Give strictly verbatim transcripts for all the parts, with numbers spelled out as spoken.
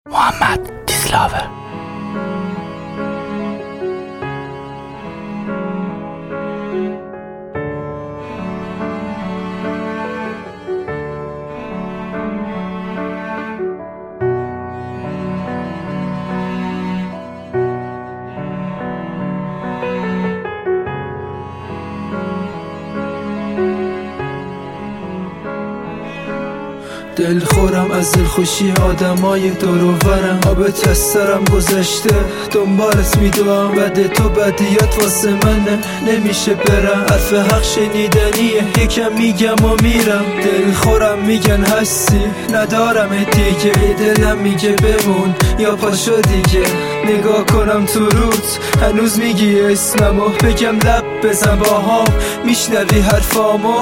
محمد دیسلاور. دلخورم از دلخوشی آدمای دوروبرم، آب تسترم گذشته دنبالت میدوام، بده تو بدیات واسه من نمیشه برم، حرف حق شنیدنیه یکم میگم و میرم. دلخورم میگن هستی ندارم دیگه، دلم میگه بمون یا پاشو دیگه. نگاه کنم تو روت هنوز میگی اسممو، بگم لب بزن باهام میشنوی حرفامو.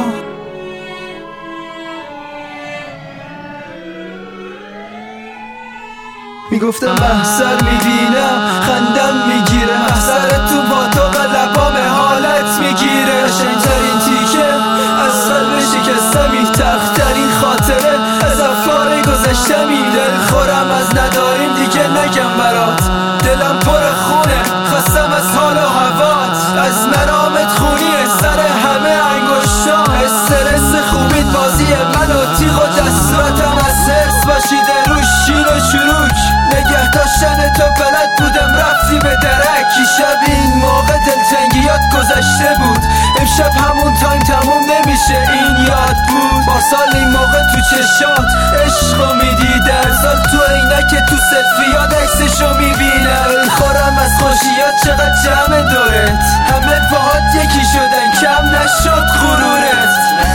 میگفتم محضر میبینم خندم میگیره، محضر تو با تو و لبام حالت میگیره. قشنگترین تیکه از قلب شکستمی، تخترین خاطره از افکار گذشتمی. دلخورم از نداریم دیگه نگم برات، دلم پر خونه خستم از حال و هوات، از مرامت خونیه سر همه انگشتام. استرس خوبیت بازی من و تیغ و دستورتم از حرص باشیده روش شیر و چروک. نگه داشتن تو بلد بودم رفتی به درک، شب این موقع دلتنگیات گذشته بود، امشب همون تایم تموم نمیشه این یاد بود. با سال این موقع تو چشات عشقو میدی، در سال تو عینک تو سلفیات عکسشو میبینم. خورم از خوشیات چقدر جمع دورت، همه باهات یکی شدن کم نشد غرورت.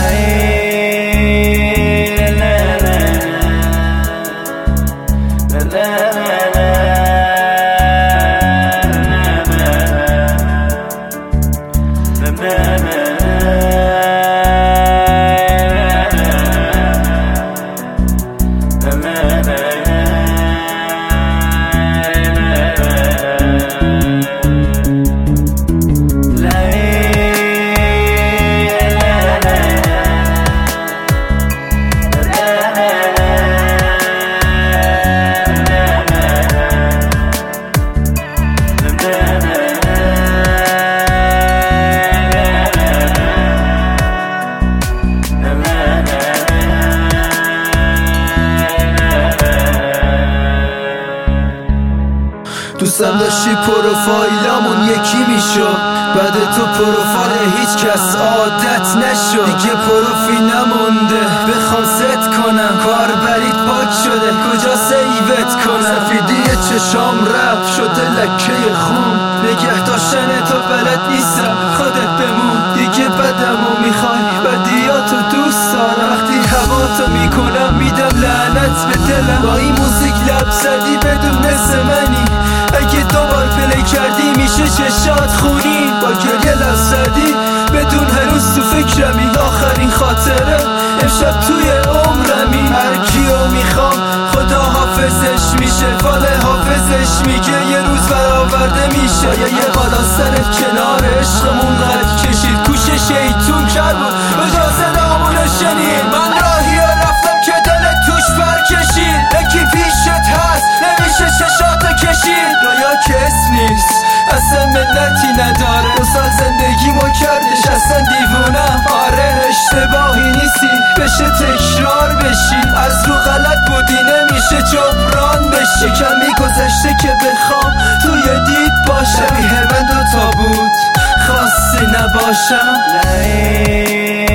دوستم داشتی پروفایلامون یکی میشد، بعد تو پروفایل هیچ کس عادت نشد. دیگه پروفیل نمونده بخوام ست کنم، کار برید پاک شده کجا سیوت کنم. سفیدی چشام رفت شده لکه خون، نگه داشتن تو بلد نیستم خودت بمون. دیگه بدمو میخوای بدیاتو دوست دارم، وقتی هواتو میکنم میدم لعنت به دلم. با این موزیک لب زدی بدون مثل منی، اگه دوبار پلی کردی میشه چشات خونی. با گریه لب زدی بدون هنوز تو فکرمی، آخرین خاطره امشب توی عمرمی. هر کیو میخوام خدا حافظش میشه، فال حافظش میگه یه روز برآورده میشه. یا یه بالا سرت کنار عشقمون قد کشید، کوش شیطون کرد بود اجازه نامونو شنید. من راهی رفتم که دلت توش برکشید، یکی پیشت هست نمیشه چشاتو کشید. رویا کس نیست اصلا ملتی نداره، دو سال زندگی ما کردش اصلا دیوونم. آره اشتباهی نیستی بشه تکرار بشی، از رو غلط بودی نمیشه جبران بشی. کمی گذشته که بخوام توی دید باشم، شبیه من دوتا بود خواستی نباشم.